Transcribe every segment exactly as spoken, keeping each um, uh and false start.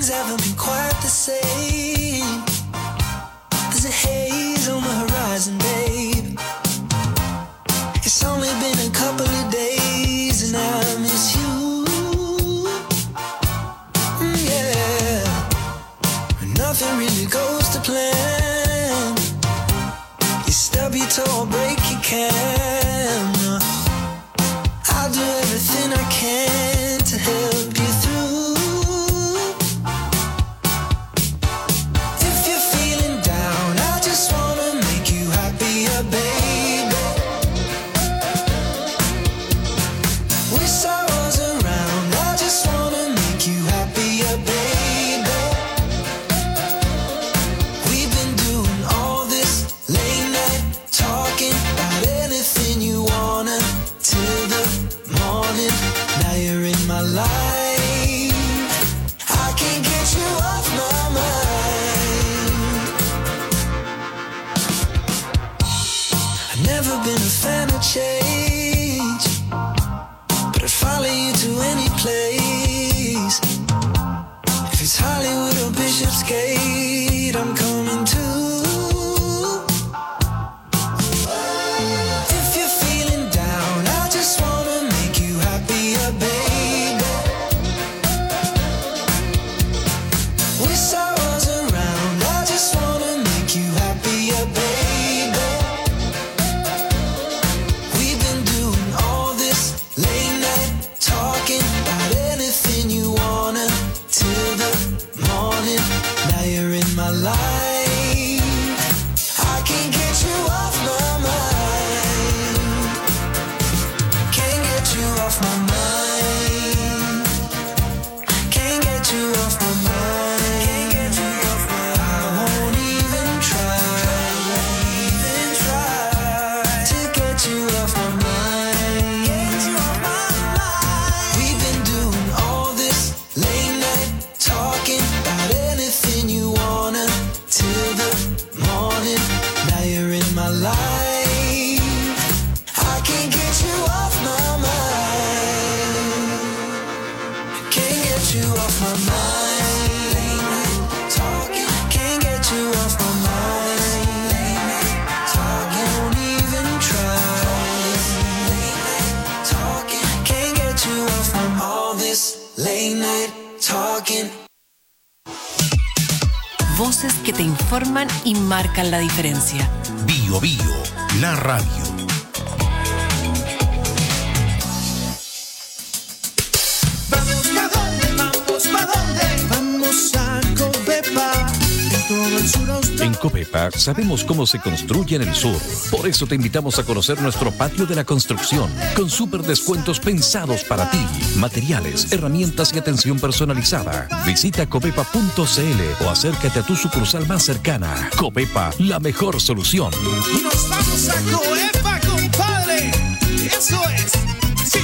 things haven't been quite the same. There's a haze on the horizon, babe. It's only been a couple of days and I miss you. Mm, yeah. Nothing really goes to plan. You stub your toe or break your camera. I'll do everything I can to help you through. If you're feeling down, I just wanna make you happier, baby. Wish I was around, I just wanna make you happier, baby. We've been doing all this late night talking about anything you wanna till the morning. Now you're in my life. I can't get you off my mind. I've never been a fan of change, but I'd follow you to any place. If it's Hollywood or Bishopsgate, I'm coming too. If you're feeling down, I just wanna make you happier, baby. Wish I was around, I just wanna make you happier, baby. We've been doing all this late night talking about anything you wanna till the morning. Now you're in my life. I can't get you off my mind. Can't get you off my mind. Can't get you off my mind. Can't get you off my mind. I won't even try. Even try to get you off my mind. Get you off my mind. We've been doing all this late night talking about anything you wanna till the morning. Now you're in my life. I can't get you off my mind. Can't get you off my mind. Late night talking. Can't get you off my mind. Late night talking. Won't even try. Late night talking. Can't get you off from all this late night talking. Voces que te informan y marcan la diferencia. Bio Bio, la radio. Vamos, ¿pa' dónde? Vamos, ¿pa' dónde? Vamos a Covepa, en todo el sur austral. En Copepa sabemos cómo se construye en el sur. Por eso te invitamos a conocer nuestro patio de la construcción, con súper descuentos pensados para ti. Materiales, herramientas y atención personalizada. Visita copepa punto c l o acércate a tu sucursal más cercana. Copepa, la mejor solución. Nos vamos a Covepa, compadre. Eso es. Sí.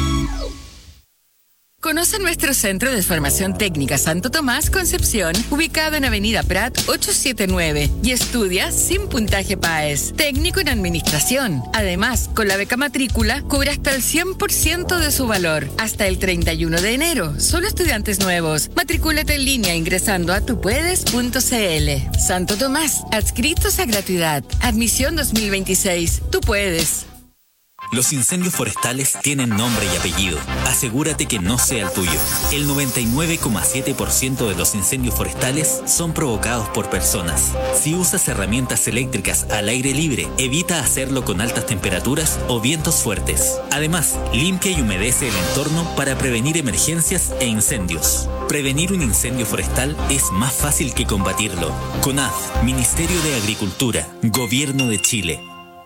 Conoce nuestro Centro de Formación Técnica Santo Tomás Concepción, ubicado en Avenida Prat ochocientos setenta y nueve, y estudia sin puntaje PAES, técnico en administración. Además, con la beca matrícula, cubre hasta el cien por ciento de su valor, hasta el treinta y uno de enero. Solo estudiantes nuevos. Matricúlate en línea ingresando a tupuedes punto c l. Santo Tomás, adscritos a gratuidad. Admisión dos mil veintiséis. Tú puedes. Los incendios forestales tienen nombre y apellido. Asegúrate que no sea el tuyo. El noventa y nueve coma siete por ciento de los incendios forestales son provocados por personas. Si usas herramientas eléctricas al aire libre, evita hacerlo con altas temperaturas o vientos fuertes. Además, limpia y humedece el entorno para prevenir emergencias e incendios. Prevenir un incendio forestal es más fácil que combatirlo. CONAF, Ministerio de Agricultura, Gobierno de Chile.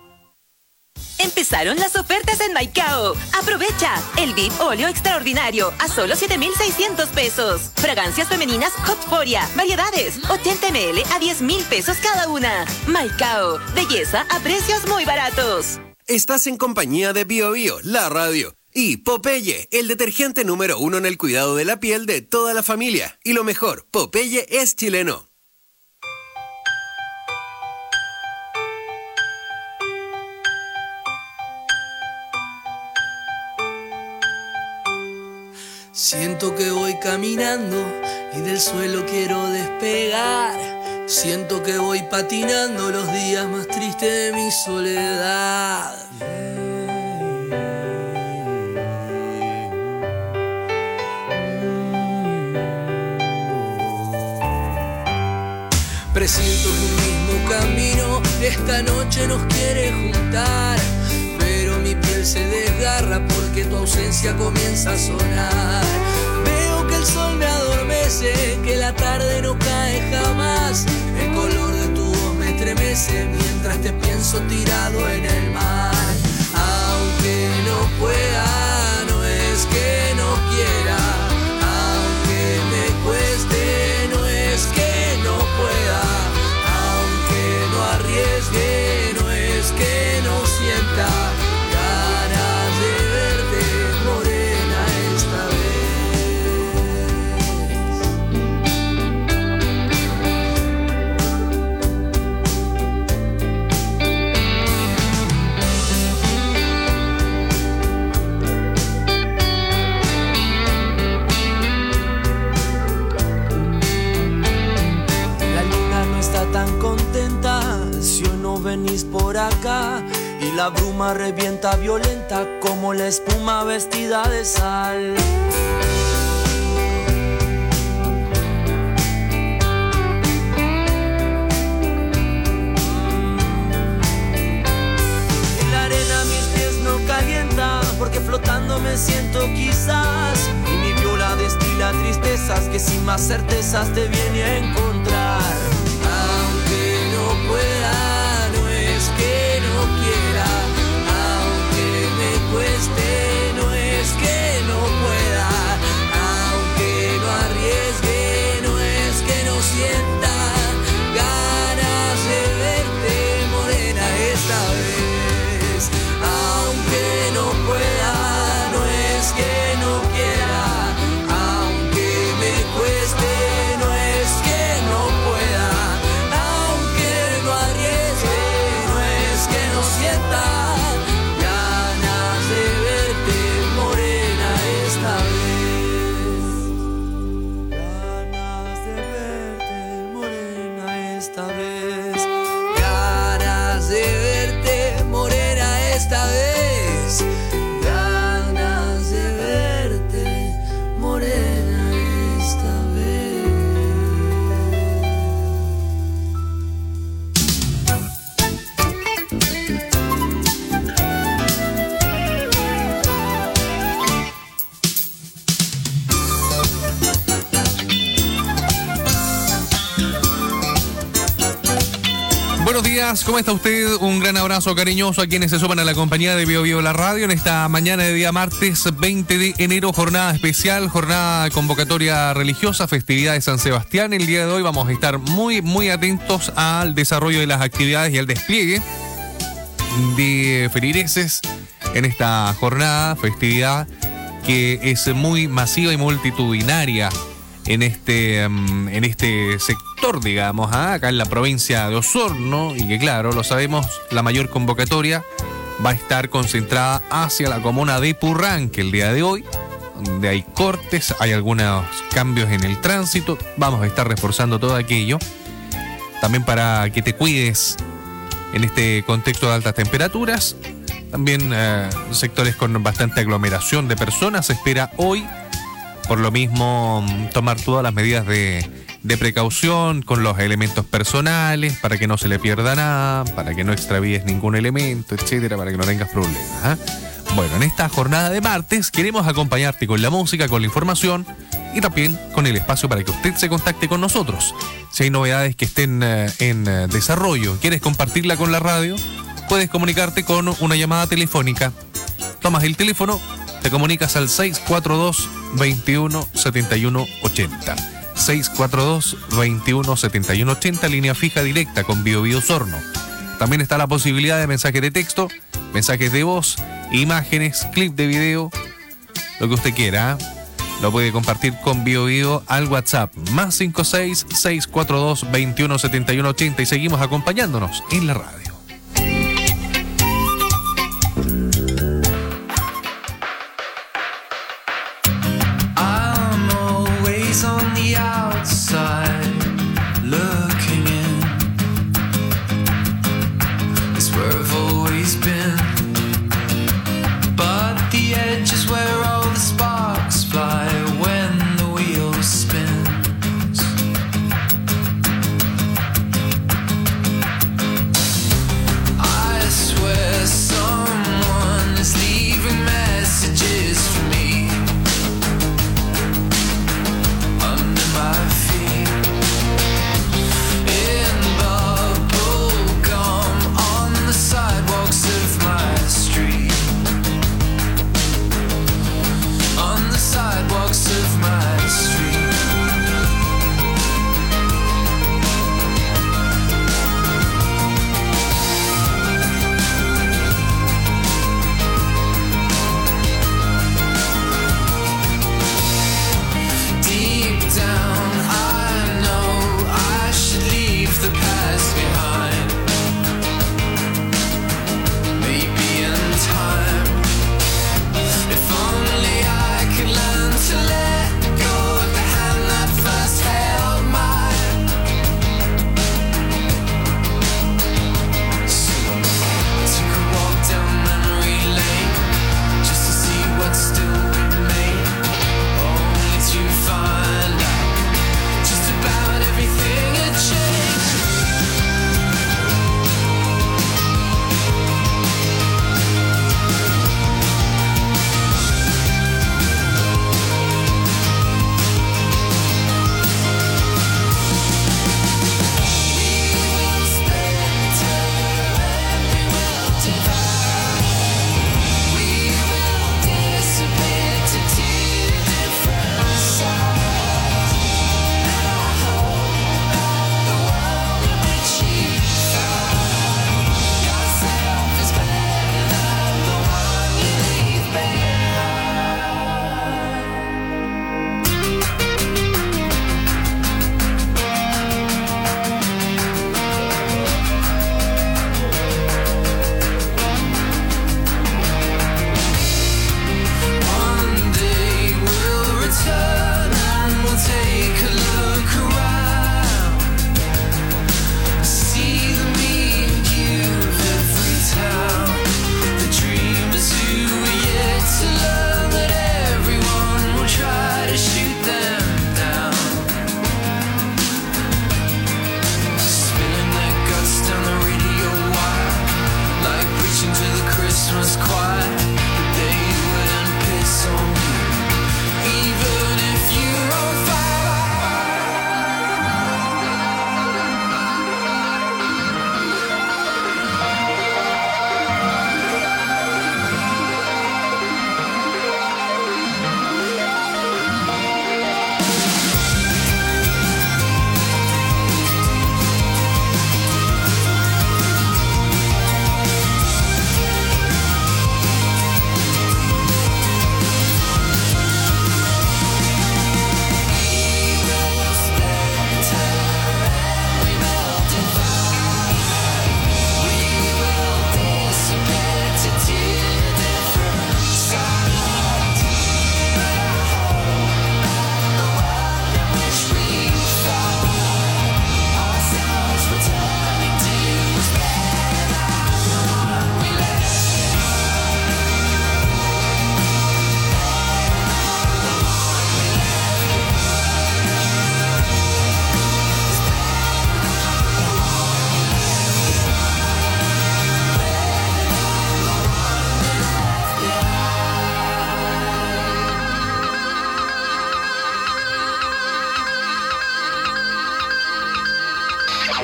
Empezaron las ofertas en Maicao. Aprovecha el V I P óleo extraordinario a solo siete mil seiscientos pesos. Fragancias femeninas Hotforia, variedades, ochenta mililitros a diez mil pesos cada una. Maicao, belleza a precios muy baratos. Estás en compañía de Bio Bio, la radio. Y Popeye, el detergente número uno en el cuidado de la piel de toda la familia. Y lo mejor, Popeye es chileno. Siento que voy caminando y del suelo quiero despegar. Siento que voy patinando los días más tristes de mi soledad. Presiento que un mismo camino esta noche nos quiere juntar, pero mi piel se desgarra porque tu ausencia comienza a sonar. Veo que el sol me adormece, que la tarde no cae jamás. El color de tu voz me estremece mientras te pienso tirado en el mar. Aunque no pueda, no es que no quiera. Aunque me cueste, no es que no pueda. Aunque no arriesgue, no es que no sienta ganas de verte morena esta vez. La luna no está tan contenta si hoy no venís por acá, y la bruma revienta violenta como la espuma vestida de sal. En la arena mis pies no calientan porque flotando me siento quizás, y mi viola destila tristezas que sin más certezas te viene a encontrar. Aunque no pueda, no es que no quiera. Aunque me cueste, no es que no pueda. Aunque no arriesgue, no es que no sienta ganas de verte morena esta vez. Aunque no pueda, no es que no quiera. Aunque me cueste, no es que no pueda. Aunque no arriesgue, no es que no sienta ganas de verte morena esta vez. Ganas de verte morena esta vez. Ganas de verte morena esta vez. Ganas de verte morena esta vez. Buenos días, ¿cómo está usted? Un gran abrazo cariñoso a quienes se suman a la compañía de Bio Bio La Radio en esta mañana de día martes veinte de enero, jornada especial, jornada convocatoria religiosa, festividad de San Sebastián. El día de hoy vamos a estar muy, muy atentos al desarrollo de las actividades y al despliegue de feligreses en esta jornada, festividad que es muy masiva y multitudinaria en este, um, en este sector, digamos, ¿ah? Acá en la provincia de Osorno, y que claro, lo sabemos, la mayor convocatoria va a estar concentrada hacia la comuna de Purranque el día de hoy, donde hay cortes, hay algunos cambios en el tránsito, vamos a estar reforzando todo aquello, también para que te cuides en este contexto de altas temperaturas. También eh, sectores con bastante aglomeración de personas se espera hoy. Por lo mismo, tomar todas las medidas de, de precaución con los elementos personales para que no se le pierda nada, para que no extravíes ningún elemento, etcétera, para que no tengas problemas, ¿eh? Bueno, en esta jornada de martes queremos acompañarte con la música, con la información y también con el espacio para que usted se contacte con nosotros. Si hay novedades que estén eh, en eh, desarrollo, quieres compartirla con la radio, puedes comunicarte con una llamada telefónica. Tomas el teléfono, te comunicas al seis cuatro dos, veintiuno, setenta y uno, ochenta. seis cuatro dos, veintiuno, setenta y uno, ochenta, línea fija directa con Bio Bio Osorno. También está la posibilidad de mensajes de texto, mensajes de voz, imágenes, clip de video, lo que usted quiera. Lo puede compartir con Bio Bio al WhatsApp, más cinco seis, seis cuatro dos, veintiuno, setenta y uno, ochenta, y seguimos acompañándonos en la radio. I'm always on the out.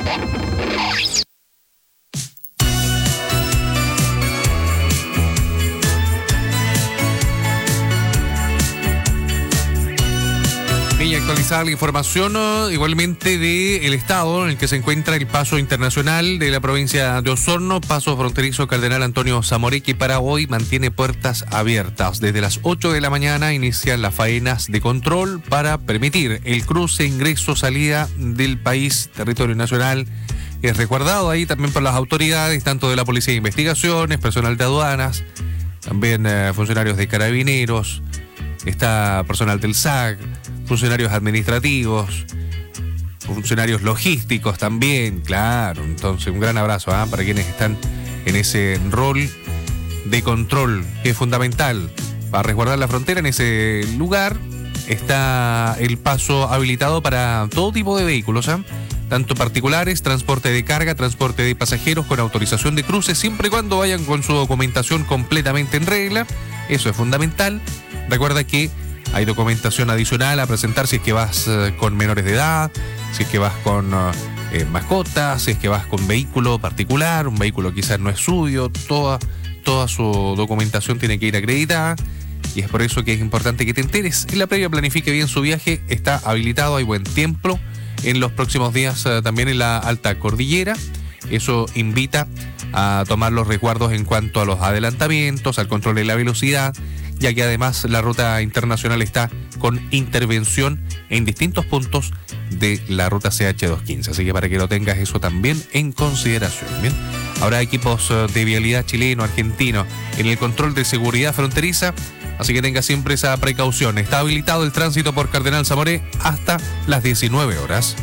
Y actualizar la información uh, igualmente del estado en el que se encuentra el paso internacional de la provincia de Osorno, paso fronterizo Cardenal Antonio Zamoré, que para hoy mantiene puertas abiertas. Desde las ocho de la mañana inician las faenas de control para permitir el cruce, ingreso, salida del país, territorio nacional. Es resguardado ahí también por las autoridades, tanto de la Policía de Investigaciones, personal de aduanas, también uh, funcionarios de Carabineros, está personal del S A C, funcionarios administrativos, funcionarios logísticos también, claro. Entonces, un gran abrazo ¿eh? para quienes están en ese rol de control, que es fundamental para resguardar la frontera. En ese lugar está el paso habilitado para todo tipo de vehículos, ¿eh? tanto particulares, transporte de carga, transporte de pasajeros con autorización de cruce, siempre y cuando vayan con su documentación completamente en regla. Eso es fundamental. Recuerda que hay documentación adicional a presentar si es que vas eh, con menores de edad, si es que vas con eh, mascotas, si es que vas con vehículo particular, un vehículo quizás no es suyo, toda, toda su documentación tiene que ir acreditada, y es por eso que es importante que te enteres. En la previa planifique bien su viaje, está habilitado, hay buen tiempo en los próximos días eh, también en la alta cordillera. Eso invita a tomar los resguardos en cuanto a los adelantamientos, al control de la velocidad, ya que además la ruta internacional está con intervención en distintos puntos de la ruta C H doscientos quince. Así que para que lo tengas eso también en consideración. Bien, habrá equipos de vialidad chileno, argentino, en el control de seguridad fronteriza, así que tenga siempre esa precaución. Está habilitado el tránsito por Cardenal Zamoré hasta las diecinueve horas.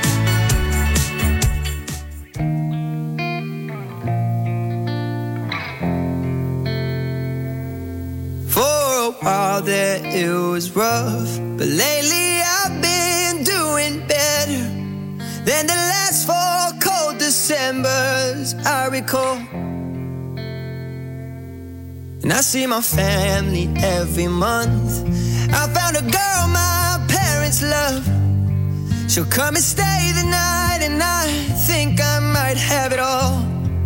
While that it was rough, but lately I've been doing better than the last four cold Decembers I recall. And I see my family every month. I found a girl my parents love. She'll come and stay the night, and I think I might have it all.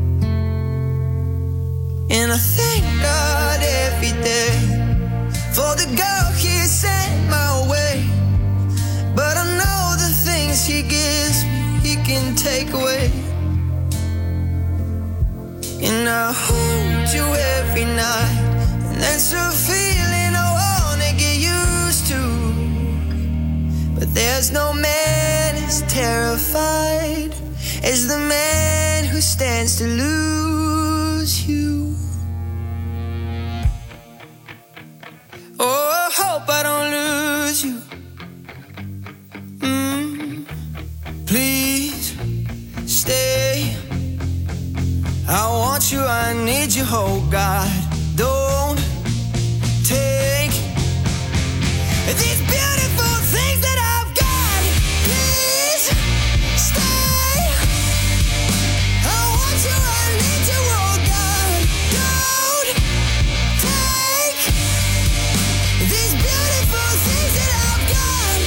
And I thank God every day for the girl he sent my way. But I know the things he gives me, he can take away. And I hold you every night, and that's a feeling I wanna get used to. But there's no man as terrified as the man who stands to lose you. Oh, I hope I don't lose you. Mm, please stay. I want you, I need you, oh God. Don't take these beautiful things that I've got. Please stay. I want you, I need you, oh God. Don't take these beautiful things that I've got.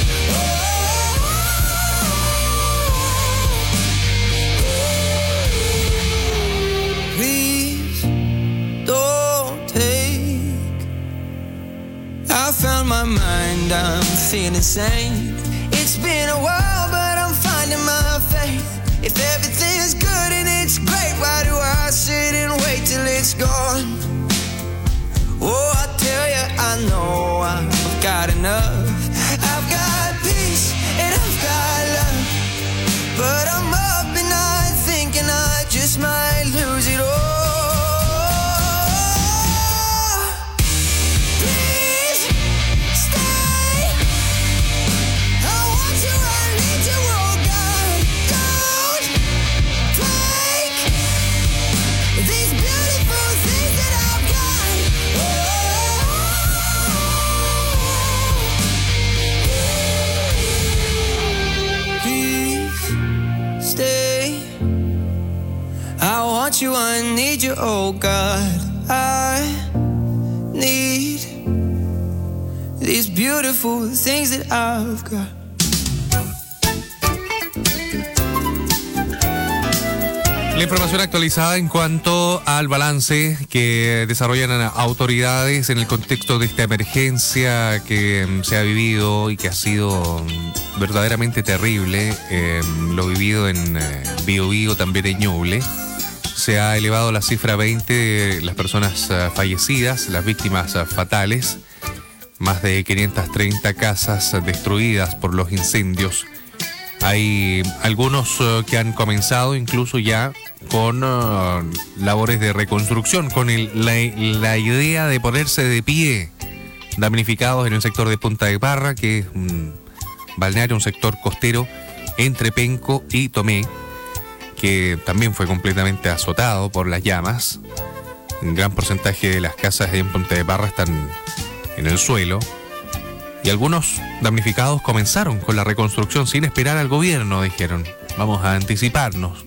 Oh, please don't take. I found my mind, I'm feeling sane. It's been a while, but I'm finding my faith. If everything's good and it's great, why do I sit and wait till it's gone? Oh, I tell you, I know I've got enough. I've got peace and I've got love. But I'm up and I'm thinking I just might lose it all. Please stay. I want you, I need you, oh God. Don't take these beautiful things that I've got. Please stay. I want you, I need you, oh God. I need these beautiful things that I've got. La información actualizada en cuanto al balance que desarrollan autoridades en el contexto de esta emergencia que se ha vivido y que ha sido verdaderamente terrible, eh, lo vivido en eh, Biobío, también en Ñuble. Se ha elevado la cifra veinte de las personas uh, fallecidas, las víctimas uh, fatales, más de quinientas treinta casas uh, destruidas por los incendios. Hay algunos uh, que han comenzado incluso ya con uh, labores de reconstrucción, con el, la, la idea de ponerse de pie, damnificados en el sector de Punta de Parra, que es un balneario, un sector costero entre Penco y Tomé, que también fue completamente azotado por las llamas. Un gran porcentaje de las casas en Punta de Parra están en el suelo. Y algunos damnificados comenzaron con la reconstrucción sin esperar al gobierno, dijeron. Vamos a anticiparnos.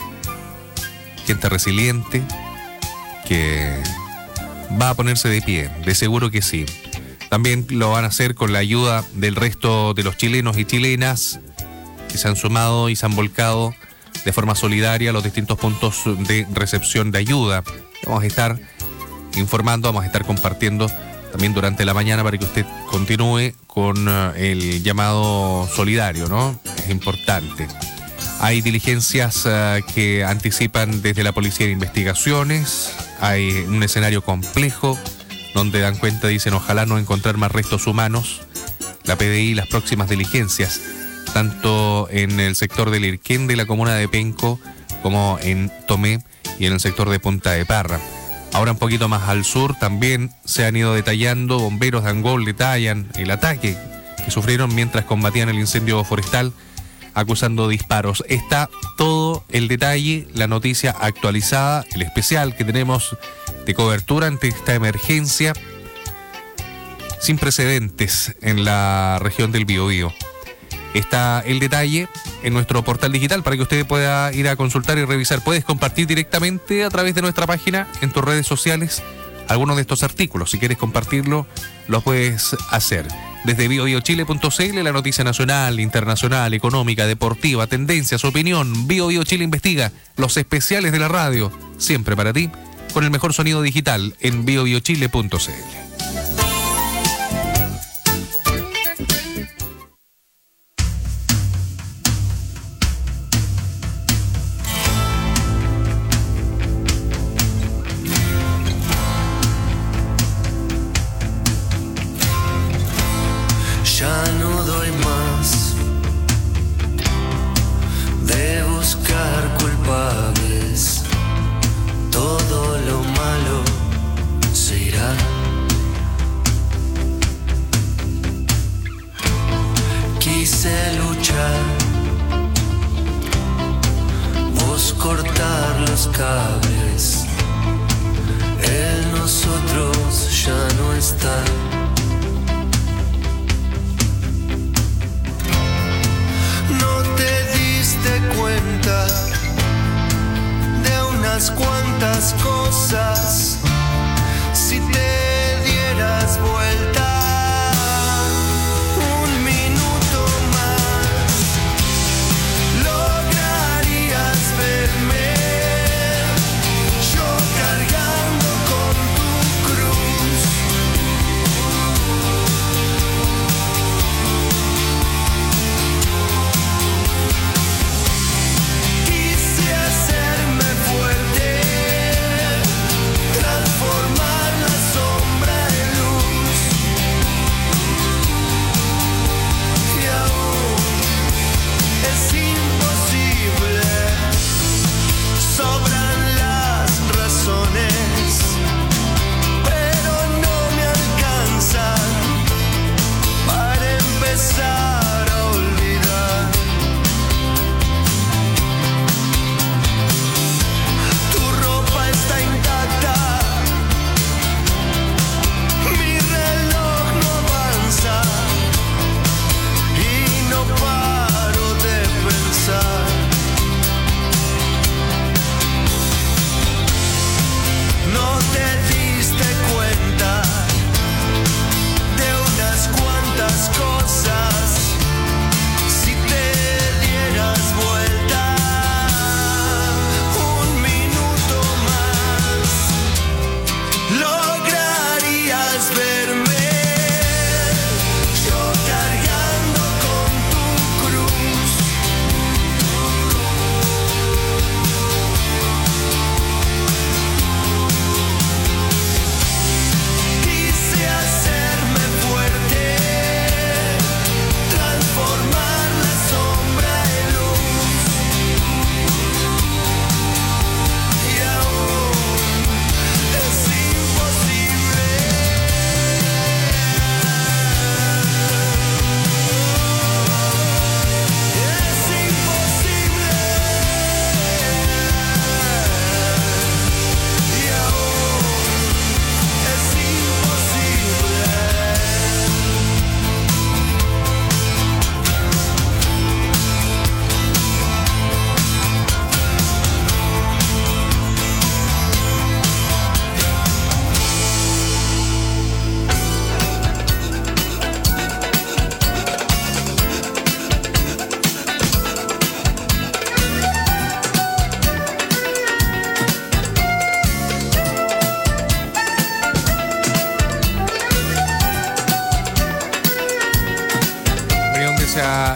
Gente resiliente que va a ponerse de pie, de seguro que sí. También lo van a hacer con la ayuda del resto de los chilenos y chilenas que se han sumado y se han volcado de forma solidaria a los distintos puntos de recepción de ayuda. Vamos a estar informando, vamos a estar compartiendo también durante la mañana para que usted continúe con uh, el llamado solidario, ¿no? Es importante. Hay diligencias uh, que anticipan desde la Policía de Investigaciones. Hay un escenario complejo donde dan cuenta, dicen, ojalá no encontrar más restos humanos. La P D I, las próximas diligencias, tanto en el sector del Irquén de la comuna de Penco como en Tomé y en el sector de Punta de Parra. Ahora un poquito más al sur también se han ido detallando, bomberos de Angol detallan el ataque que sufrieron mientras combatían el incendio forestal, acusando disparos. Está todo el detalle, la noticia actualizada, el especial que tenemos de cobertura ante esta emergencia sin precedentes en la región del Biobío. Está el detalle en nuestro portal digital para que usted pueda ir a consultar y revisar. Puedes compartir directamente a través de nuestra página en tus redes sociales algunos de estos artículos. Si quieres compartirlo, lo puedes hacer. Desde biobiochile punto c l, la noticia nacional, internacional, económica, deportiva, tendencias, opinión. BioBioChile investiga, los especiales de la radio, siempre para ti, con el mejor sonido digital en biobiochile punto c l. Ya no doy más de buscar culpables. Todo lo malo se irá. Quise luchar, vos cortar los cables. El nosotros ya no está. No te diste cuenta de unas cuantas cosas. Si te dieras vuelta un minuto más, lograrías verme yo cargando con tu cruz. Quise hacerme fuerte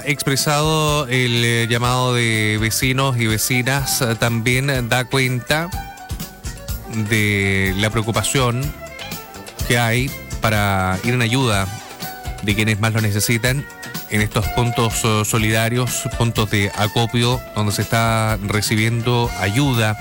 expresado el eh, llamado de vecinos y vecinas eh, también da cuenta de la preocupación que hay para ir en ayuda de quienes más lo necesitan en estos puntos uh, solidarios, puntos de acopio donde se está recibiendo ayuda,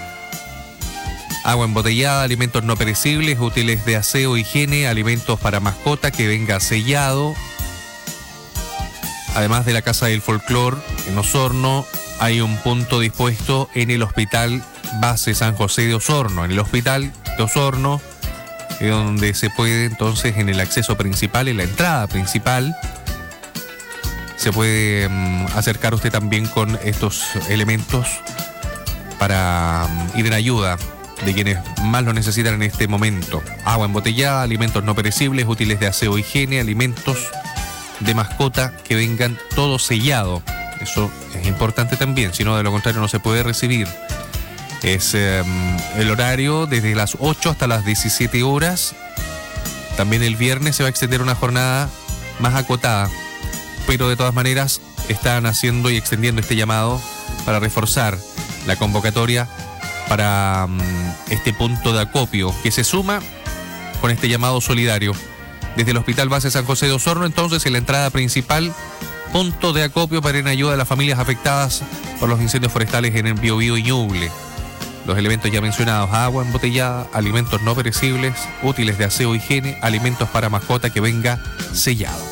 agua embotellada, alimentos no perecibles, útiles de aseo, higiene, alimentos para mascota que venga sellado. Además de la Casa del Folclor en Osorno, hay un punto dispuesto en el Hospital Base San José de Osorno. En el Hospital de Osorno, donde se puede entonces en el acceso principal, en la entrada principal, se puede um, acercar usted también con estos elementos para um, ir en ayuda de quienes más lo necesitan en este momento. Agua embotellada, alimentos no perecibles, útiles de aseo, higiene, alimentos de mascota que vengan todo sellado. Eso es importante también, si no de lo contrario no se puede recibir. Es eh, el horario desde las ocho hasta las diecisiete horas. También el viernes se va a extender una jornada más acotada, pero de todas maneras están haciendo y extendiendo este llamado para reforzar la convocatoria para um, este punto de acopio que se suma con este llamado solidario. Desde el Hospital Base San José de Osorno, entonces, en la entrada principal, punto de acopio para ir en ayuda a las familias afectadas por los incendios forestales en el Biobío y Ñuble. Los elementos ya mencionados: agua embotellada, alimentos no perecibles, útiles de aseo, higiene, alimentos para mascota que venga sellado.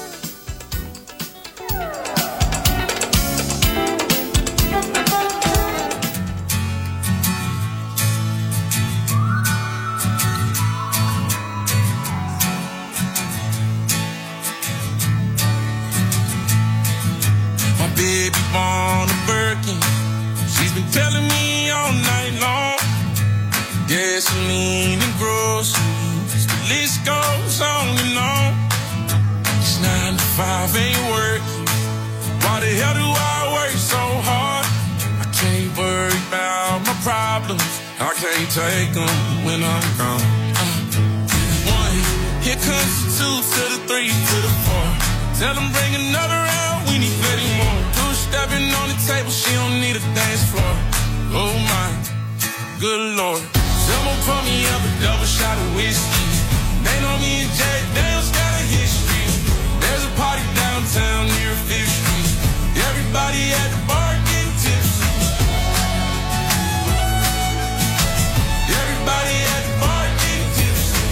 Gasoline and groceries, the list goes on and on. It's nine to five, ain't working. Why the hell do I work so hard? I can't worry about my problems, I can't take them when I'm gone. uh, One, here comes the two to the three to the four. Tell them bring another round, we need plenty more. Two stepping on the table, she don't need a dance floor. Oh my, good Lord. Someone pour me up a double shot of whiskey. They know me and Jack Daniels got a history. There's a party downtown near Fifth Street. Everybody at the bar getting tipsy. Everybody at the bar getting tipsy.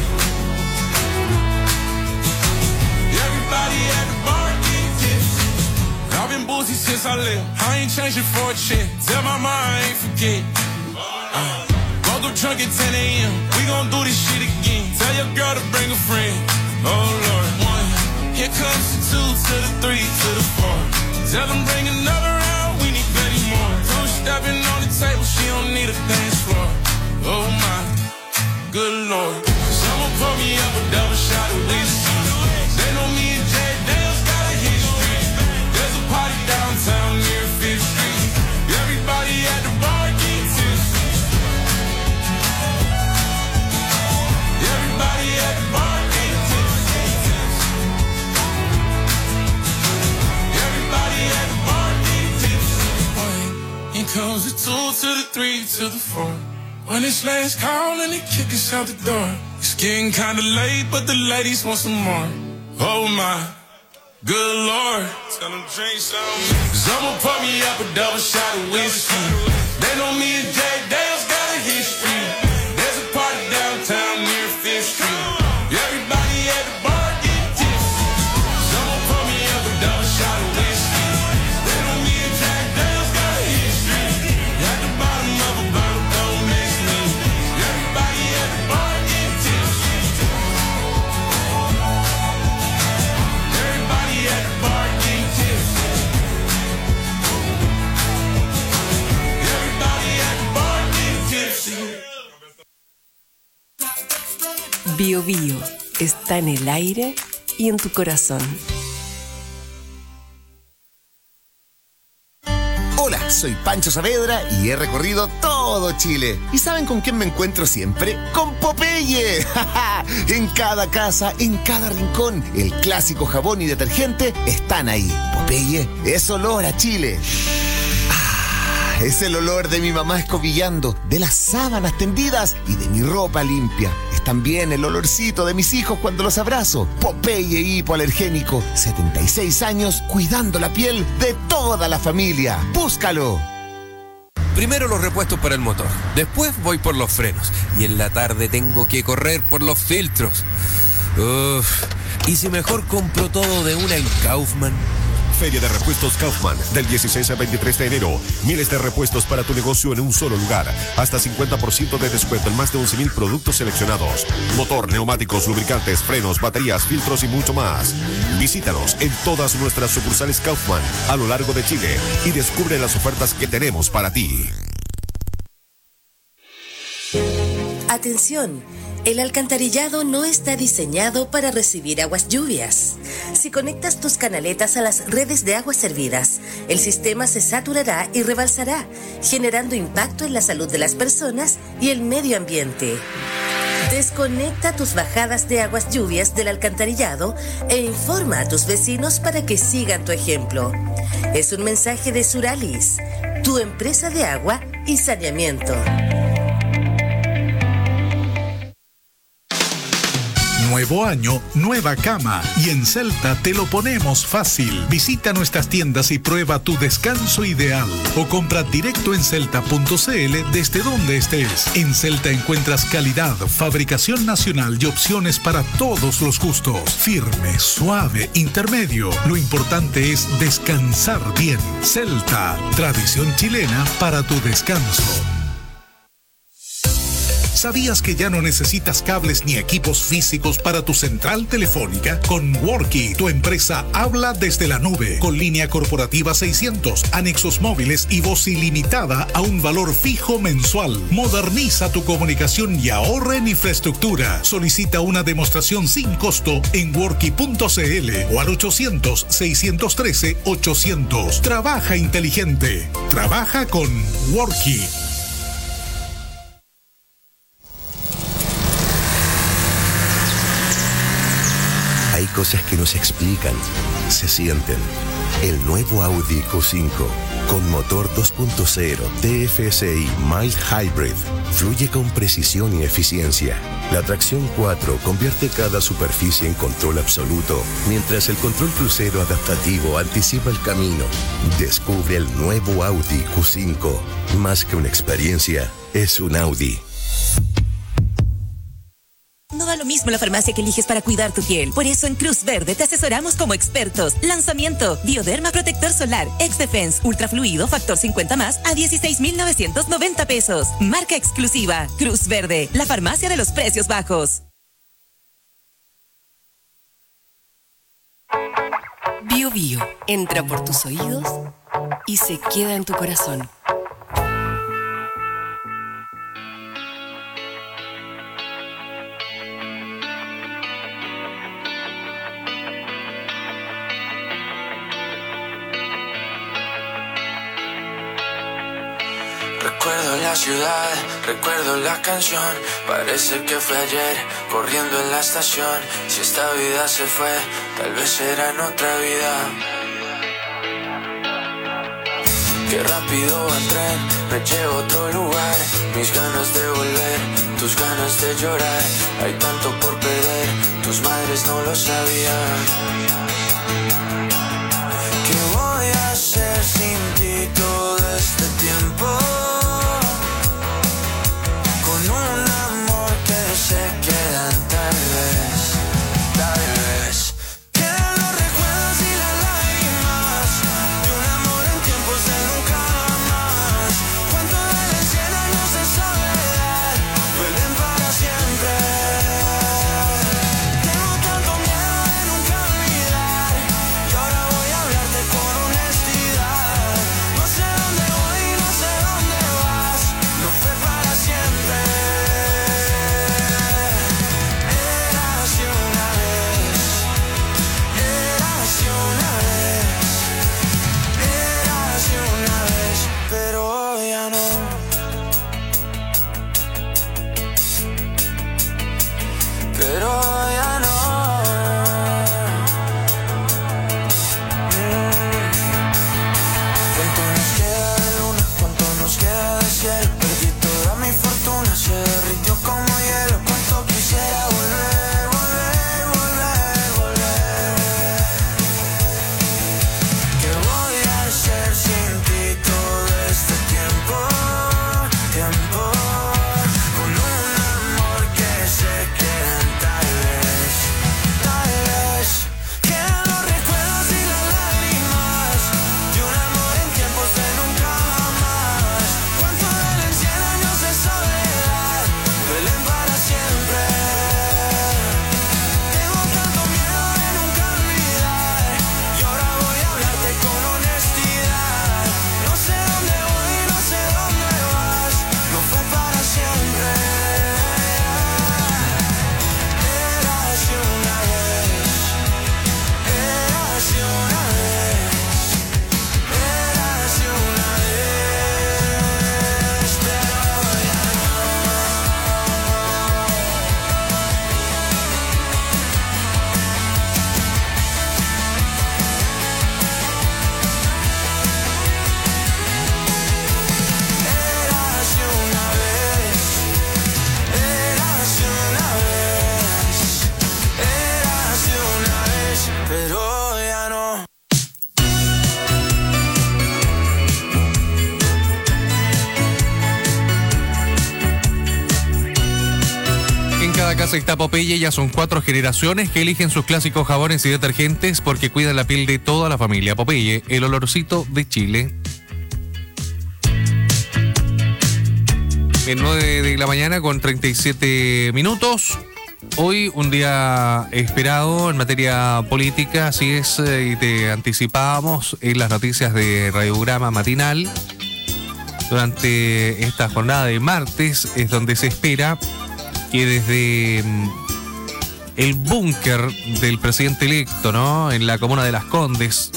Everybody at the bar getting tipsy. I've been boozy since I left, I ain't changing for a check. Tell my mom I ain't forget. uh. Woke up drunk at ten a.m. We gon' do this shit again. Tell your girl to bring a friend. Oh Lord. One, here comes the two to the three to the four. Tell them bring another round, we need plenty more. Two stepping on the table, she don't need a dance floor. Oh my, good Lord. Someone pour me up a double shot of whiskey. They know me and Jack Daniels got a history. There's a party downtown near Fifth Street. Everybody at the bar getting tipsy. Everybody at the bar getting tipsy. Everybody at the bar getting tipsy. Here comes the two to the three to the four. When it's last call and they kick us out the door. It's getting kinda late, but the ladies want some more. Oh my, good Lord. Tell them drink some. Someone pour me up a double shot of whiskey. They know me and Jack Daniels got a history. There's a party downtown near Fifth Street. Everybody at the bar get tipsy. Someone pour me up a double shot of whiskey. They know me and Jack Daniels got a history. At the bottom of a bottle, don't mix me. Everybody at the bar get tipsy. Everybody at the bar get tipsy. Everybody at the bar get tipsy. Bio Bio está en el aire y en tu corazón. Hola, Soy Pancho Saavedra y he recorrido todo Chile. ¿Y saben con quién me encuentro siempre? ¡Con Popeye! En cada casa, en cada rincón, el clásico jabón y detergente están ahí. Popeye es olor a Chile. Ah, es el olor de mi mamá escobillando, de las sábanas tendidas y de mi ropa limpia. Es también el olorcito de mis hijos cuando los abrazo. Popeye hipoalergénico, setenta y seis años cuidando la piel de toda la familia. ¡Búscalo! Primero los repuestos para el motor, después voy por los frenos y en la tarde tengo que correr por los filtros. Uf, ¿y si mejor compro todo de una en Kaufman? Feria de Repuestos Kaufman, del dieciséis al veintitrés de enero. Miles de repuestos para tu negocio en un solo lugar. Hasta cincuenta por ciento de descuento en más de once mil productos seleccionados. Motor, neumáticos, lubricantes, frenos, baterías, filtros y mucho más. Visítanos en todas nuestras sucursales Kaufman a lo largo de Chile y descubre las ofertas que tenemos para ti. Atención. El alcantarillado no está diseñado para recibir aguas lluvias. Si conectas tus canaletas a las redes de aguas servidas, el sistema se saturará y rebalsará, generando impacto en la salud de las personas y el medio ambiente. Desconecta tus bajadas de aguas lluvias del alcantarillado e informa a tus vecinos para que sigan tu ejemplo. Es un mensaje de Suralis, tu empresa de agua y saneamiento. Nuevo año, nueva cama. Y en Celta te lo ponemos fácil. Visita nuestras tiendas y prueba tu descanso ideal. O compra directo en celta punto c l desde donde estés. En Celta encuentras calidad, fabricación nacional y opciones para todos los gustos. Firme, suave, intermedio. Lo importante es descansar bien. Celta, tradición chilena para tu descanso. ¿Sabías que ya no necesitas cables ni equipos físicos para tu central telefónica? Con Worky, tu empresa habla desde la nube, con línea corporativa seiscientos, anexos móviles y voz ilimitada a un valor fijo mensual. Moderniza tu comunicación y ahorra en infraestructura. Solicita una demostración sin costo en worky punto c l o al ochocientos, seiscientos trece, ochocientos. Trabaja inteligente. Trabaja con Worky. Hay cosas que no se explican, se sienten. El nuevo Audi Q cinco con motor dos punto cero T F S I Mild Hybrid fluye con precisión y eficiencia. La tracción cuatro convierte cada superficie en control absoluto, mientras el control crucero adaptativo anticipa el camino. Descubre el nuevo Audi Q cinco. Más que una experiencia, es un Audi. No da lo mismo la farmacia que eliges para cuidar tu piel. Por eso en Cruz Verde te asesoramos como expertos. Lanzamiento: Bioderma Protector Solar X-Defense Ultra Fluido Factor cincuenta más a dieciséis mil novecientos noventa pesos. Marca exclusiva. Cruz Verde, la farmacia de los precios bajos. Bio Bio entra por tus oídos y se queda en tu corazón. Recuerdo la ciudad, recuerdo la canción. Parece que fue ayer, corriendo en la estación. Si esta vida se fue, tal vez será en otra vida. Qué rápido va el tren, me lleva a otro lugar. Mis ganas de volver, tus ganas de llorar. Hay tanto por perder, tus madres no lo sabían. ¿Qué voy a hacer sin ti todo este tiempo? Con un amor que se quedan tal vez, tal vez. Quedan los recuerdos y las lágrimas de un amor en tiempos de nunca más. Cuánto duelen cien años de soledad, duelen para siempre. Tengo tanto miedo de nunca olvidar. casa está Popeye, ya son cuatro generaciones que eligen sus clásicos jabones y detergentes porque cuidan la piel de toda la familia. Popeye, el olorcito de Chile. En nueve de la mañana con treinta y siete minutos. Hoy un día esperado en materia política, así es, y te anticipábamos en las noticias de Radiograma Matinal. Durante esta jornada de martes es donde se espera que desde el búnker del presidente electo, ¿no?, en la comuna de Las Condes,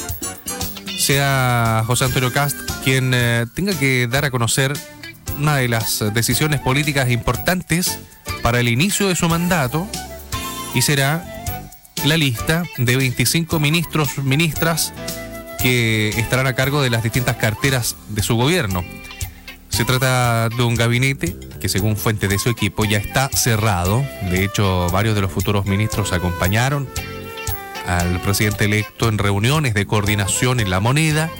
sea José Antonio Kast quien eh, tenga que dar a conocer una de las decisiones políticas importantes para el inicio de su mandato, y será la lista de veinticinco ministros, ministras que estarán a cargo de las distintas carteras de su gobierno. Se trata de un gabinete que, según fuentes de su equipo, ya está cerrado. De hecho, varios de los futuros ministros acompañaron al presidente electo en reuniones de coordinación en La Moneda,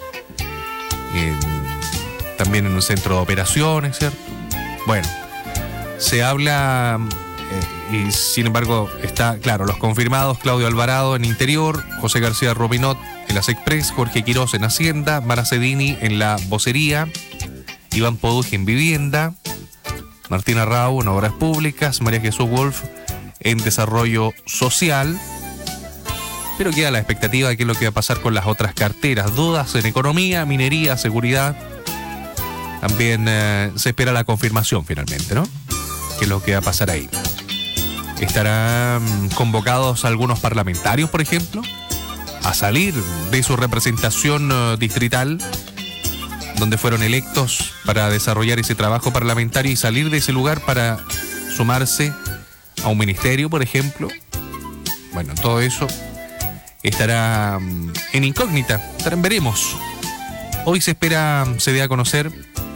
en, también en un centro de operaciones, ¿cierto? Bueno, se habla, eh, y sin embargo está, claro, los confirmados: Claudio Alvarado en Interior, José García Robinot en las Express, Jorge Quirós en Hacienda, Mara Cedini en la Vocería, Iván Poduje en Vivienda, Martina Rau en Obras Públicas, María Jesús Wolf en Desarrollo Social. Pero queda la expectativa de qué es lo que va a pasar con las otras carteras. Dudas en Economía, Minería, Seguridad. También eh, se espera la confirmación finalmente, ¿no?, qué es lo que va a pasar ahí. Estarán convocados algunos parlamentarios, por ejemplo, a salir de su representación uh, distrital, donde fueron electos para desarrollar ese trabajo parlamentario, y salir de ese lugar para sumarse a un ministerio, por ejemplo. Bueno, todo eso estará um, en incógnita, estarán, veremos. Hoy se espera, se dé a conocer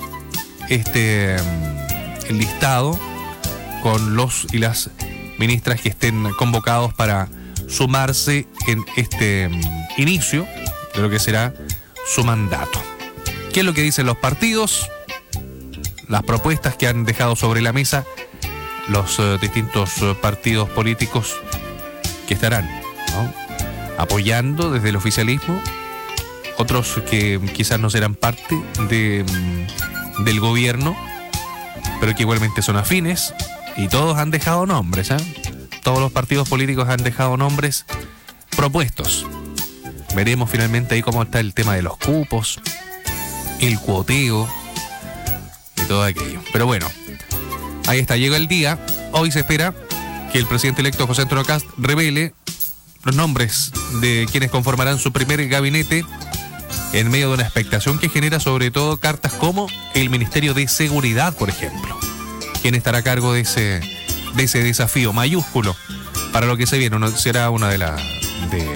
este um, el listado con los y las ministras que estén convocados para sumarse en este um, inicio de lo que será su mandato. ¿Qué es lo que dicen los partidos? Las propuestas que han dejado sobre la mesa los uh, distintos uh, partidos políticos que estarán, ¿no?, apoyando desde el oficialismo, otros que quizás no serán parte de, um, del gobierno, pero que igualmente son afines, y todos han dejado nombres, ¿eh? Todos los partidos políticos han dejado nombres propuestos. Veremos finalmente ahí cómo está el tema de los cupos, el cuoteo y todo aquello. Pero bueno, ahí está, llega el día. Hoy se espera que el presidente electo José Antonio Kast revele los nombres de quienes conformarán su primer gabinete, en medio de una expectación que genera sobre todo cartas como el Ministerio de Seguridad, por ejemplo. ¿Quién estará a cargo de ese, de ese desafío mayúsculo para lo que se viene? Uno, será una de las de,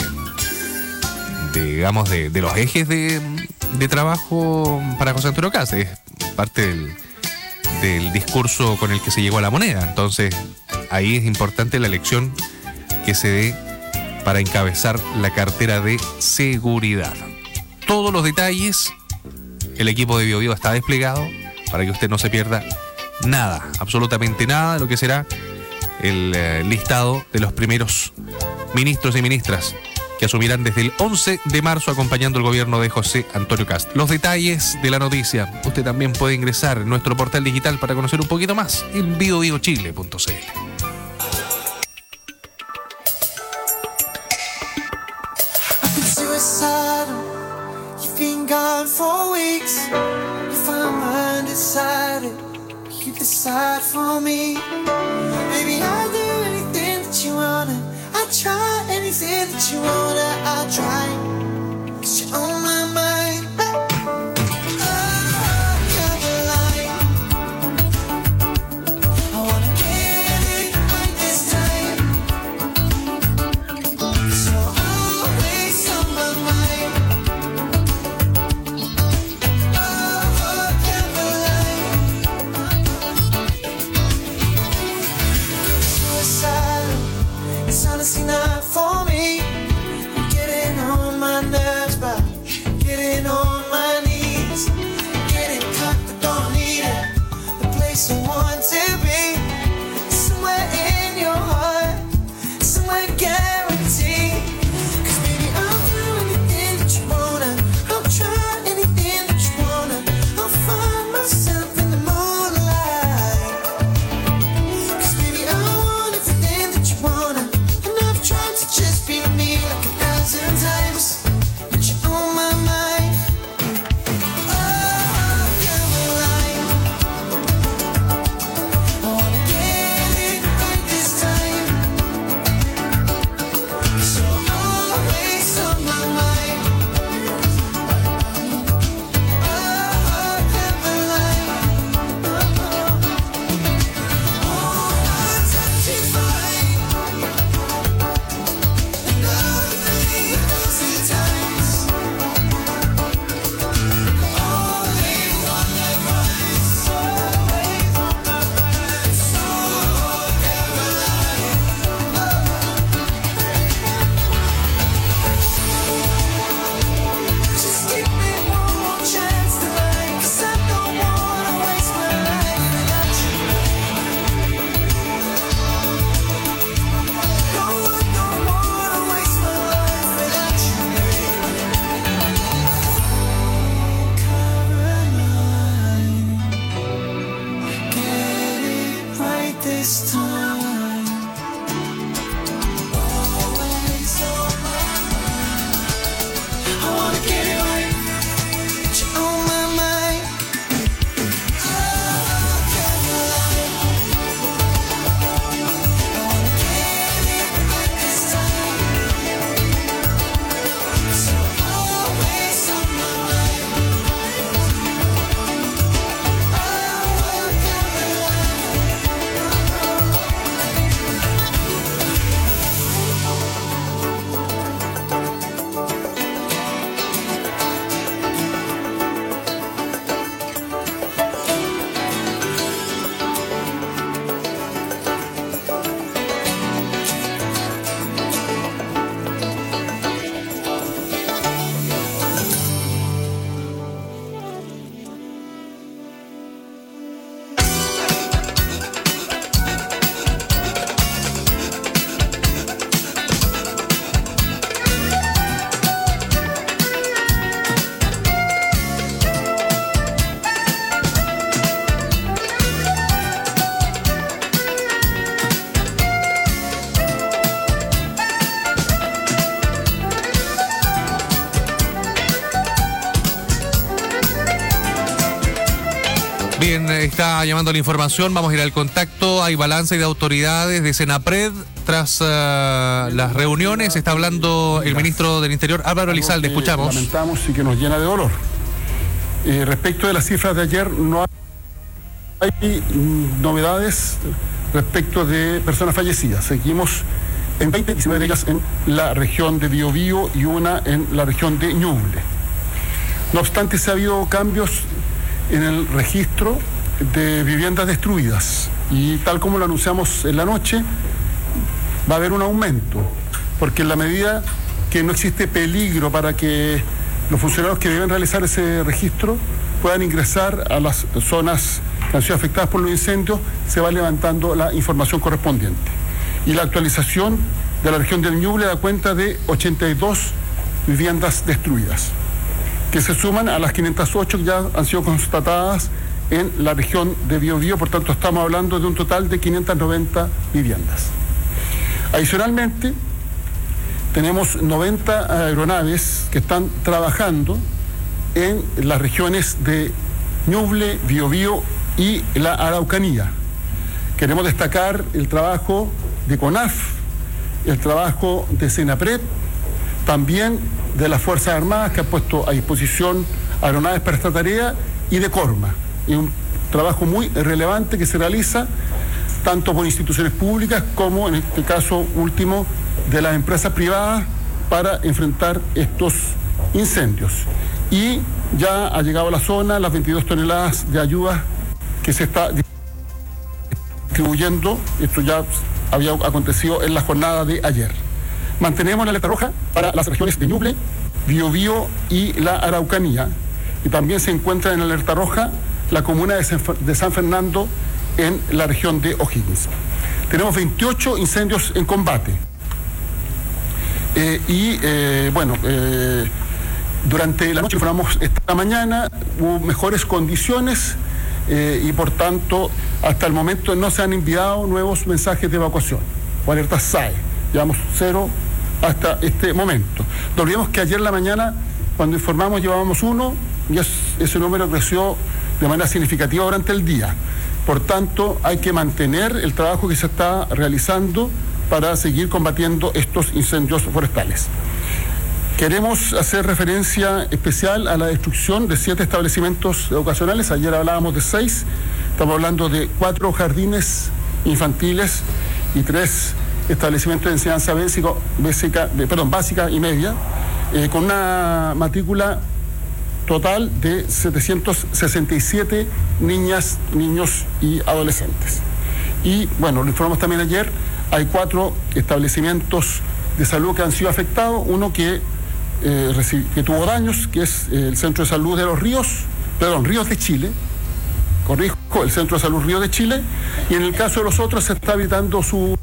de, digamos, de, de los ejes de, de trabajo para José Antonio Kast. Es parte del, del discurso con el que se llegó a La Moneda. Entonces, ahí es importante la elección que se dé para encabezar la cartera de seguridad. Todos los detalles, el equipo de BioBio está desplegado para que usted no se pierda nada, absolutamente nada de lo que será el eh, listado de los primeros ministros y ministras que asumirán desde el once de marzo acompañando el gobierno de José Antonio Kast. Los detalles de la noticia, usted también puede ingresar en nuestro portal digital para conocer un poquito más en bio bio chile punto c l. You've been gone for weeks. If I'm undecided, you decide for me. Baby, I'll do anything that you wanna. I'll try anything that you wanna. I'll try. 'Cause you're on my mind. Oh, you're the light. I wanna get it right this time. 'Cause you're always on my mind. It's honestly not for me. I'm getting on my nerves, but Bien, está llamando la información, vamos a ir al contacto. Hay balance de autoridades de Senapred tras uh, las reuniones. Está hablando el ministro del Interior, Álvaro Elizalde. Escuchamos. Lamentamos y que nos llena de dolor. Eh, respecto de las cifras de ayer, no hay novedades respecto de personas fallecidas. Seguimos en veinte, diecinueve de ellas en la región de Biobío y una en la región de Ñuble. No obstante, se ha habido cambios en el registro de viviendas destruidas y tal como lo anunciamos en la noche, va a haber un aumento, porque en la medida que no existe peligro para que los funcionarios que deben realizar ese registro puedan ingresar a las zonas que han sido afectadas por los incendios, se va levantando la información correspondiente. Y la actualización de la región del Ñuble da cuenta de ochenta y dos viviendas destruidas, que se suman a las quinientas ocho que ya han sido constatadas en la región de Biobío. Por tanto, estamos hablando de un total de quinientas noventa viviendas. Adicionalmente, tenemos noventa aeronaves que están trabajando en las regiones de Ñuble, Biobío y la Araucanía. Queremos destacar el trabajo de CONAF, el trabajo de Senapred, también de las Fuerzas Armadas que han puesto a disposición aeronaves para esta tarea, y de Corma. Es un trabajo muy relevante que se realiza tanto por instituciones públicas como, en este caso último, de las empresas privadas para enfrentar estos incendios. Y ya ha llegado a la zona las veintidós toneladas de ayuda que se está distribuyendo. Esto ya había acontecido en la jornada de ayer. Mantenemos la alerta roja para las regiones de Ñuble, Biobío y la Araucanía. Y también se encuentra en la alerta roja la comuna de San Fernando en la región de O'Higgins. Tenemos veintiocho incendios en combate. Eh, y eh, bueno, eh, durante la noche, informamos esta mañana, hubo mejores condiciones eh, y por tanto hasta el momento no se han enviado nuevos mensajes de evacuación o alertas S A E. Llevamos cero hasta este momento. No olvidemos que ayer en la mañana, cuando informamos, llevábamos uno y es, ese número creció de manera significativa durante el día. Por tanto, hay que mantener el trabajo que se está realizando para seguir combatiendo estos incendios forestales. Queremos hacer referencia especial a la destrucción de siete establecimientos educacionales. Ayer hablábamos de seis. Estamos hablando de cuatro jardines infantiles y tres establecimientos de enseñanza básica, básica, perdón, básica y media, eh, con una matrícula total de setecientos sesenta y siete niñas, niños y adolescentes. Y bueno, lo informamos también ayer, hay cuatro establecimientos de salud que han sido afectados, uno que, eh, que tuvo daños, que es el Centro de Salud de los Ríos, perdón, Ríos de Chile, corrijo, el Centro de Salud Ríos de Chile, y en el caso de los otros se está evitando su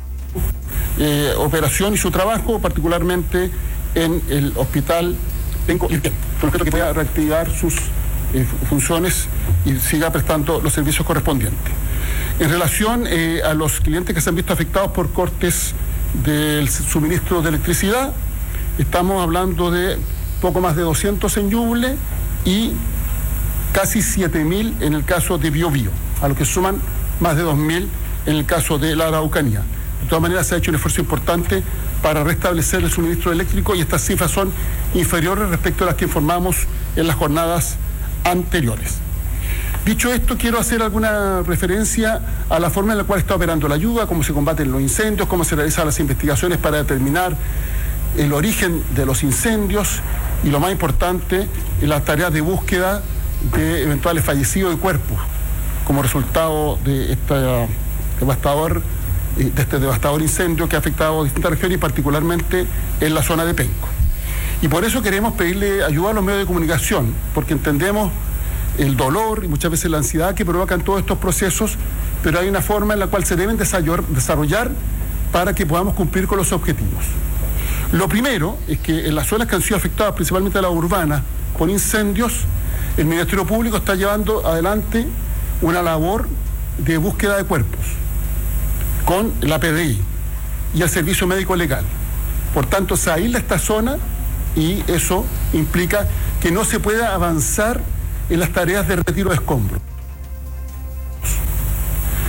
eh, operación y su trabajo, particularmente en el hospital Tenco Ilquén, con objeto que pueda reactivar sus eh, funciones y siga prestando los servicios correspondientes. En relación eh, a los clientes que se han visto afectados por cortes del suministro de electricidad, estamos hablando de poco más de doscientos en Ñuble y casi siete mil en el caso de Biobío, a lo que suman más de dos mil en el caso de la Araucanía. De todas maneras, se ha hecho un esfuerzo importante para restablecer el suministro eléctrico y estas cifras son inferiores respecto a las que informamos en las jornadas anteriores. Dicho esto, quiero hacer alguna referencia a la forma en la cual está operando la ayuda, cómo se combaten los incendios, cómo se realizan las investigaciones para determinar el origen de los incendios y, lo más importante, las tareas de búsqueda de eventuales fallecidos y cuerpos como resultado de este devastador, de este devastador incendio que ha afectado a distintas regiones y particularmente en la zona de Penco. Y por eso queremos pedirle ayuda a los medios de comunicación, porque entendemos el dolor y muchas veces la ansiedad que provocan todos estos procesos, pero hay una forma en la cual se deben desarrollar para que podamos cumplir con los objetivos. Lo primero es que en las zonas que han sido afectadas, principalmente las urbanas, por incendios, el Ministerio Público está llevando adelante una labor de búsqueda de cuerpos con la P D I y el Servicio Médico Legal. Por tanto, se aísla esta zona y eso implica que no se pueda avanzar en las tareas de retiro de escombros.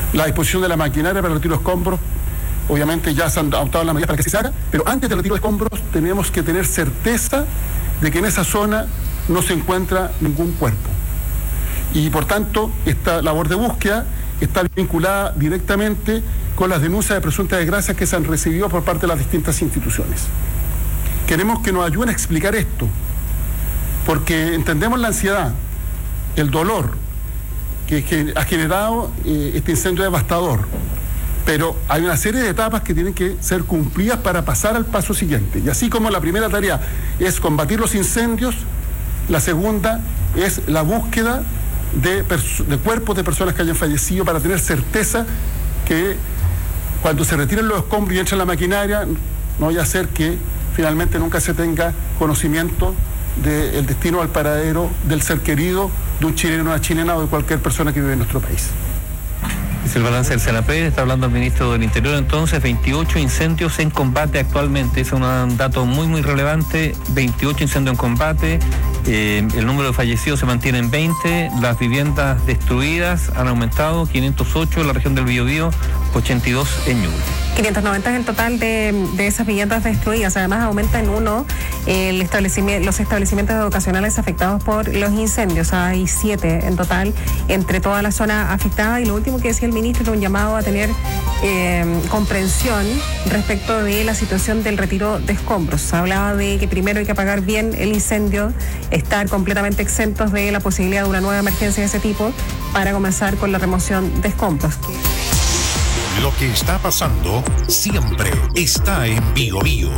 La disposición de la maquinaria para el retiro de escombros, obviamente ya se han adoptado las medidas para que se haga, pero antes del retiro de escombros tenemos que tener certeza de que en esa zona no se encuentra ningún cuerpo. Y por tanto, esta labor de búsqueda está vinculada directamente con las denuncias de presuntas desgracias que se han recibido por parte de las distintas instituciones. Queremos que nos ayuden a explicar esto, porque entendemos la ansiedad, el dolor que, que ha generado eh, este incendio devastador, pero hay una serie de etapas que tienen que ser cumplidas para pasar al paso siguiente. Y así como la primera tarea es combatir los incendios, la segunda es la búsqueda de, de cuerpos de personas que hayan fallecido para tener certeza que cuando se retiren los escombros y entra la maquinaria, no vaya a ser que finalmente nunca se tenga conocimiento del destino al paradero del ser querido de un chileno, una chilena o de cualquier persona que vive en nuestro país. Es el balance del Senapred, está hablando el ministro del Interior entonces, veintiocho incendios en combate actualmente, es un dato muy muy relevante, veintiocho incendios en combate, eh, el número de fallecidos se mantiene en veinte, las viviendas destruidas han aumentado, quinientos ocho en la región del Biobío, ochenta y dos en Ñuble. quinientos noventa es el total de, de esas viviendas destruidas. Además, aumenta en uno el establecimiento, los establecimientos educacionales afectados por los incendios. Hay siete en total entre toda la zona afectada. Y lo último que decía el ministro era un llamado a tener eh, comprensión respecto de la situación del retiro de escombros. Hablaba de que primero hay que apagar bien el incendio, estar completamente exentos de la posibilidad de una nueva emergencia de ese tipo para comenzar con la remoción de escombros. Lo que está pasando siempre está en Bio Bio.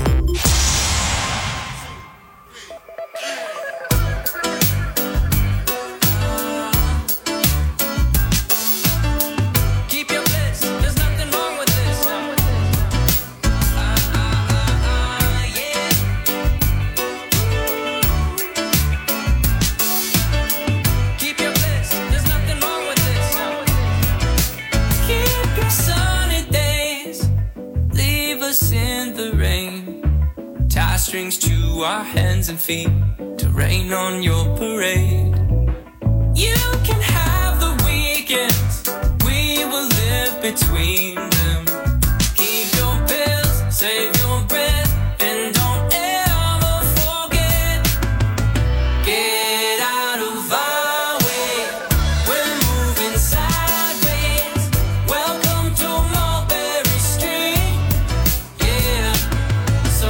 Strings to our hands and feet to rain on your parade. You can have the weekends, we will live between them. Keep your pills, save your breath, and don't ever forget. Get out of our way, we're moving sideways. Welcome to Mulberry Street, yeah. So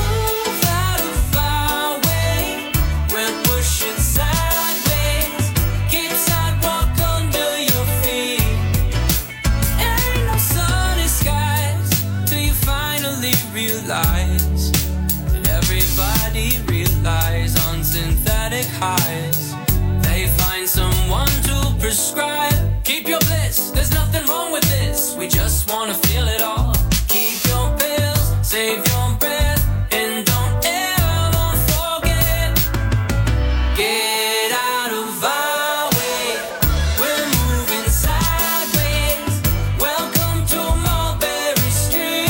realize that everybody relies on synthetic highs. They find someone to prescribe. Keep your bliss, there's nothing wrong with this. We just wanna feel it all. Keep your pills, save your breath, and don't ever forget. Get out of our way, we're moving sideways. Welcome to Mulberry Street.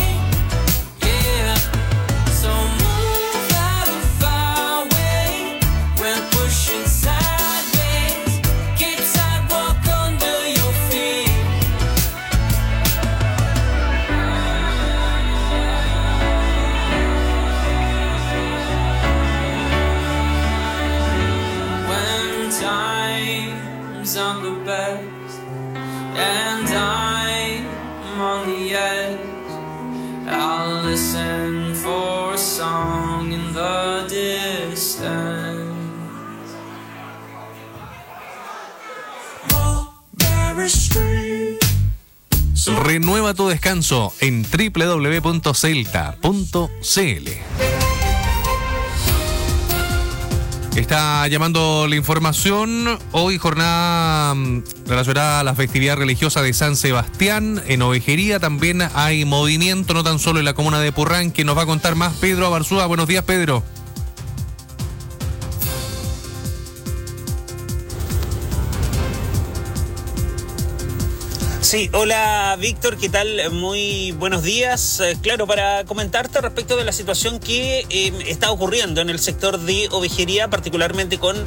I'm the best, and I'm on the edge. I'll listen for a song in the distance. Mulberry Street. Renueva tu descanso en doble u doble u doble u punto celta punto c l. Está llamando la información. Hoy jornada relacionada a la festividad religiosa de San Sebastián. En Ovejería también hay movimiento, no tan solo en la comuna de Purrán, que nos va a contar más Pedro Abarzúa. Buenos días, Pedro. Sí, hola Víctor, ¿qué tal? Muy buenos días. Eh, claro, para comentarte respecto de la situación que eh, está ocurriendo en el sector de Ovejería, particularmente con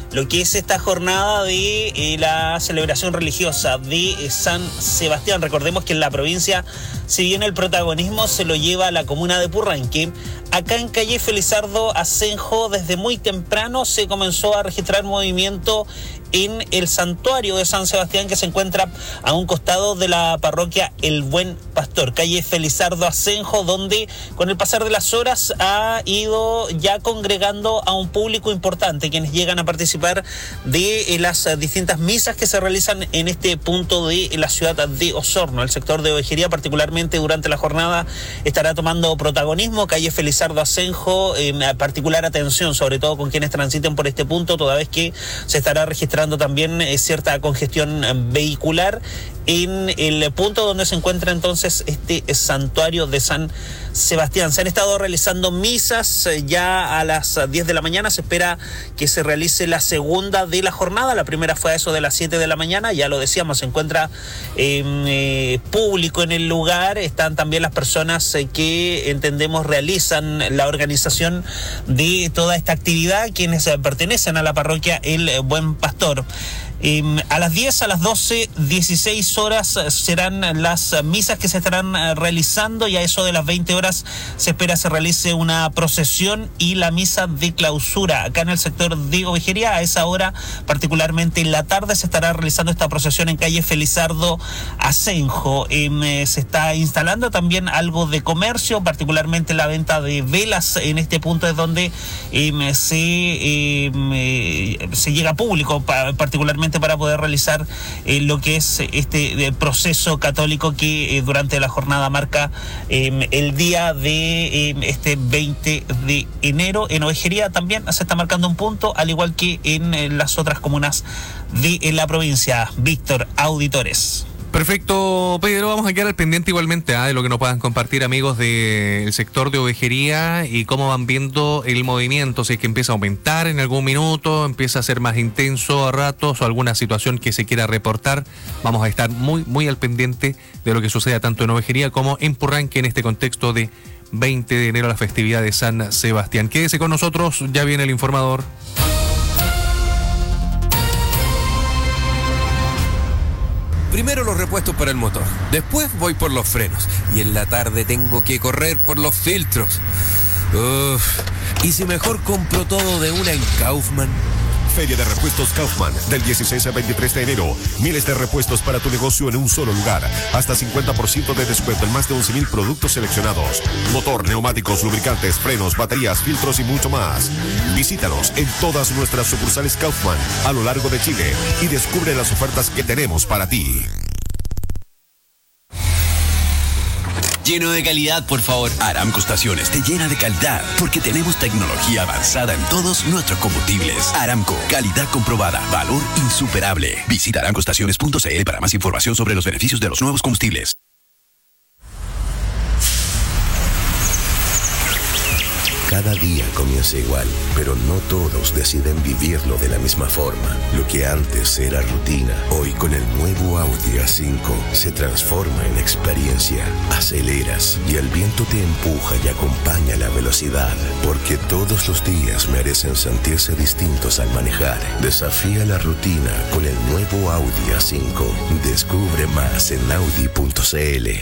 lo que es esta jornada de eh, la celebración religiosa de eh, San Sebastián. Recordemos que en la provincia, si bien el protagonismo se lo lleva a la comuna de Purranque, acá en calle Felizardo Asenjo desde muy temprano se comenzó a registrar movimiento en el santuario de San Sebastián, que se encuentra a un costado de la parroquia El Buen Pastor, calle Felizardo Asenjo, donde con el pasar de las horas ha ido ya congregando a un público importante, quienes llegan a participar de las distintas misas que se realizan en este punto de la ciudad de Osorno. El sector de ovejería, particularmente durante la jornada, estará tomando protagonismo. Calle Felizardo Asenjo, eh, particular atención, sobre todo con quienes transiten por este punto, toda vez que se estará registrando también eh, cierta congestión eh, vehicular en el punto donde se encuentra entonces este santuario de San Sebastián. Se han estado realizando misas eh, ya a las diez de la mañana. Se espera que se realice la segunda de la jornada. La primera fue a eso de las siete de la mañana. Ya lo decíamos, se encuentra eh, eh, público en el lugar. Están también las personas eh, que entendemos realizan la organización de toda esta actividad, quienes eh, pertenecen a la parroquia El Buen Pastor. Eh, a las diez, a las doce, dieciséis horas serán las misas que se estarán realizando, y a eso de las veinte horas se espera se realice una procesión y la misa de clausura acá en el sector de ovejería. A esa hora, particularmente en la tarde, se estará realizando esta procesión en calle Felizardo Asenjo. Eh, se está instalando también algo de comercio, particularmente la venta de velas. En este punto es donde eh, se, eh, se llega público, particularmente para poder realizar eh, lo que es este eh, proceso católico que eh, durante la jornada marca eh, el día de eh, este veinte de enero. En ovejería también se está marcando un punto, al igual que en, en las otras comunas de en la provincia. Víctor, auditores. Perfecto, Pedro. Vamos a quedar al pendiente igualmente ¿eh? de lo que nos puedan compartir amigos del sector de ovejería y cómo van viendo el movimiento, si es que empieza a aumentar en algún minuto, empieza a ser más intenso a ratos o alguna situación que se quiera reportar. Vamos a estar muy, muy al pendiente de lo que suceda tanto en ovejería como en Purranque en este contexto de veinte de enero, la festividad de San Sebastián. Quédese con nosotros, ya viene el informador. Primero los repuestos para el motor, después voy por los frenos y en la tarde tengo que correr por los filtros. Uf, ¿y si mejor compro todo de una en Kaufman? Feria de Repuestos Kaufman, del dieciséis al veintitrés de enero. Miles de repuestos para tu negocio en un solo lugar. Hasta cincuenta por ciento de descuento en más de once mil productos seleccionados. Motor, neumáticos, lubricantes, frenos, baterías, filtros y mucho más. Visítanos en todas nuestras sucursales Kaufman a lo largo de Chile y descubre las ofertas que tenemos para ti. Lleno de calidad, por favor. Aramco Estaciones te llena de calidad porque tenemos tecnología avanzada en todos nuestros combustibles. Aramco, calidad comprobada, valor insuperable. Visita aramco estaciones punto c l para más información sobre los beneficios de los nuevos combustibles. Cada día comienza igual, pero no todos deciden vivirlo de la misma forma. Lo que antes era rutina, hoy con el nuevo Audi A cinco se transforma en experiencia. Aceleras y el viento te empuja y acompaña la velocidad, porque todos los días merecen sentirse distintos al manejar. Desafía la rutina con el nuevo Audi A cinco. Descubre más en audi punto c l.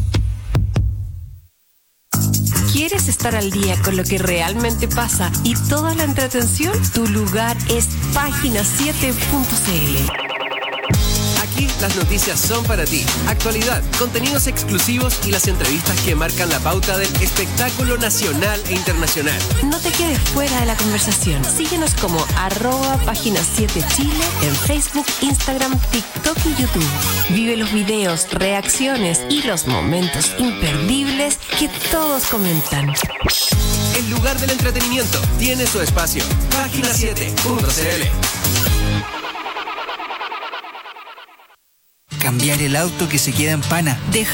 ¿Quieres estar al día con lo que realmente pasa y toda la entretención? Tu lugar es página siete punto c l. Aquí las noticias son para ti. Actualidad, contenidos exclusivos y las entrevistas que marcan la pauta del espectáculo nacional e internacional. No te quedes fuera de la conversación. Síguenos como arroba página siete Chile en Facebook, Instagram, TikTok y YouTube. Vive los videos, reacciones y los momentos imperdibles que todos comentan. El lugar del entretenimiento tiene su espacio. página siete punto c l. Cambiar el auto que se queda en pana. Deja